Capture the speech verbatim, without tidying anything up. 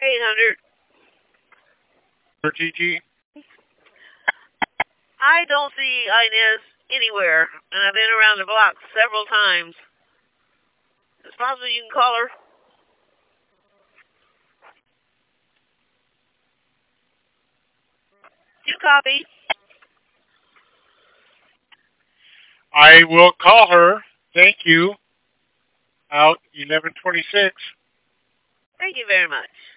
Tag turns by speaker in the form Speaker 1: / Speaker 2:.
Speaker 1: eight hundred.
Speaker 2: For G G?
Speaker 1: I don't see Inez anywhere, and I've been around the block several times. It's possible you can call her. You copy?
Speaker 2: I will call her. Thank you. Out eleven twenty-six.
Speaker 1: Thank you very much.